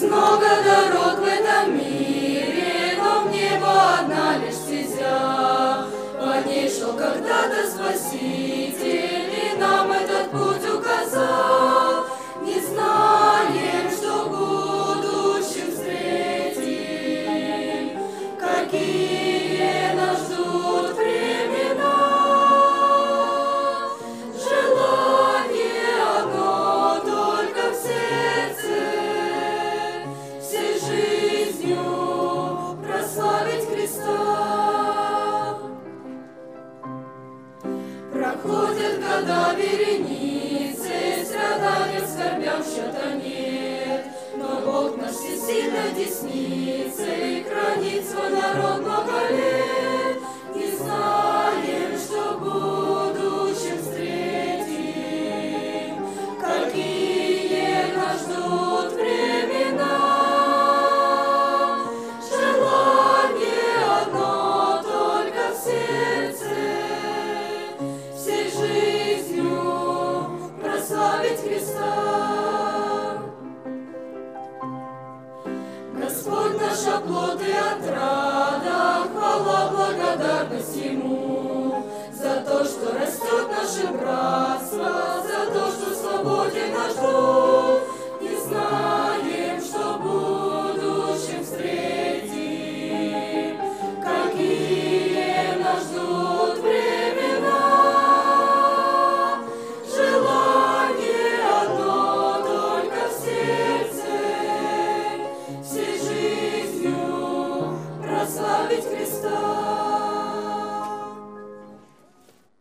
много дорог в этом мире, но в небо одна лишь стезя. По ней шел когда-то Спаситель, и нам этот путь указал. Не знаем, что в будущем встретим, какие нас ждут времена. Желание одно только в сердце, всей жизнью прославить Христа. Проходят года вереницы, страданием, скорбям счета нет, но Бог наш всесильной десницей хранит свой народ много лет.